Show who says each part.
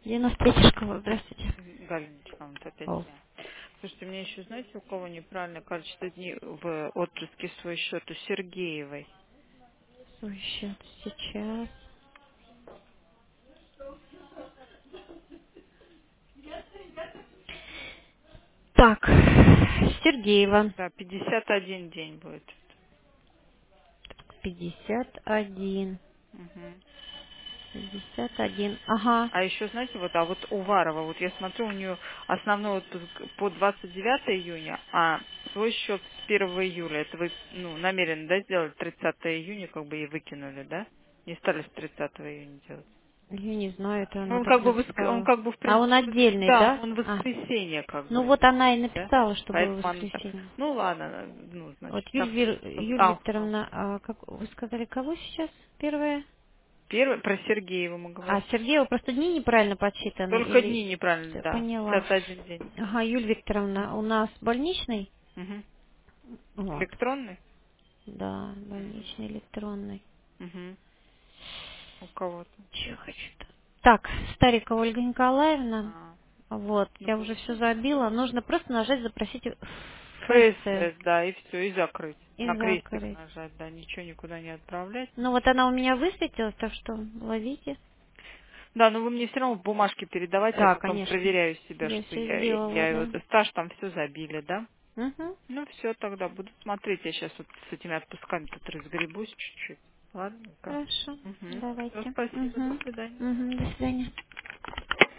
Speaker 1: 93 школа, здравствуйте.
Speaker 2: Галиночка, вот опять
Speaker 1: О,
Speaker 2: я. Слушайте, мне еще, знаете, у кого неправильное количество дней в отпуске свой счет? У Сергеевой.
Speaker 1: свой счет сейчас. Так, Сергеева,
Speaker 2: Да, 51 день будет.
Speaker 1: 51.
Speaker 2: Мгм.
Speaker 1: 51, ага.
Speaker 2: А еще, знаете, вот Уварова, вот я смотрю, у нее основной отпуск по 29 июня, а свой счет с 1 июля. Это вы, ну, намеренно, да, сделали 30 июня, как бы и выкинули, да? Не стали с 30 июня делать.
Speaker 1: Я не знаю, это
Speaker 2: Ну,
Speaker 1: она
Speaker 2: он
Speaker 1: так
Speaker 2: как бы, он
Speaker 1: написала.
Speaker 2: как бы в
Speaker 1: А он
Speaker 2: принципе,
Speaker 1: отдельный,
Speaker 2: да,
Speaker 1: да?
Speaker 2: он
Speaker 1: А,
Speaker 2: воскресенье как
Speaker 1: ну
Speaker 2: бы
Speaker 1: вот
Speaker 2: идет,
Speaker 1: она и
Speaker 2: да?
Speaker 1: написала, что было
Speaker 2: Поэтому она так,
Speaker 1: воскресенье.
Speaker 2: ну ладно, ну,
Speaker 1: Вот
Speaker 2: значит, так что,
Speaker 1: Юль
Speaker 2: а,
Speaker 1: Викторовна, а как вы сказали, кого сейчас первое?
Speaker 2: первый, про Сергеева мы
Speaker 1: А,
Speaker 2: говорим.
Speaker 1: Сергеева просто дни неправильно подсчитаны
Speaker 2: Только
Speaker 1: или...
Speaker 2: дни неправильно,
Speaker 1: Всё,
Speaker 2: да,
Speaker 1: поняла.
Speaker 2: 51 день.
Speaker 1: Ага, Юль Викторовна, у нас больничный?
Speaker 2: Угу.
Speaker 1: Вот.
Speaker 2: Электронный?
Speaker 1: Да, больничный электронный.
Speaker 2: Угу. У кого-то.
Speaker 1: Чё хочу-то? Так, Старикова Ольга Николаевна.
Speaker 2: А,
Speaker 1: Вот,
Speaker 2: ну,
Speaker 1: я уже все забила. Нужно просто нажать «Запросить ФСС»
Speaker 2: ФСС, да, и все, и закрыть.
Speaker 1: и
Speaker 2: На крестик
Speaker 1: закрыть.
Speaker 2: нажать, да, ничего никуда не отправлять.
Speaker 1: Ну вот она у меня высветилась, так что ловите.
Speaker 2: Да, но вы мне все равно бумажки передавайте, я
Speaker 1: Да,
Speaker 2: потом
Speaker 1: конечно.
Speaker 2: проверяю себя,
Speaker 1: Я
Speaker 2: что
Speaker 1: все
Speaker 2: я
Speaker 1: сделала,
Speaker 2: его
Speaker 1: да.
Speaker 2: это стаж там все забили, да?
Speaker 1: Угу.
Speaker 2: Ну все, тогда буду смотреть. Я сейчас вот с этими отпусками тут разгребусь чуть-чуть. Ладненько.
Speaker 1: Хорошо.
Speaker 2: Угу. Все,
Speaker 1: Давайте.
Speaker 2: спасибо, до
Speaker 1: Угу.
Speaker 2: свидания.
Speaker 1: Угу. До свидания.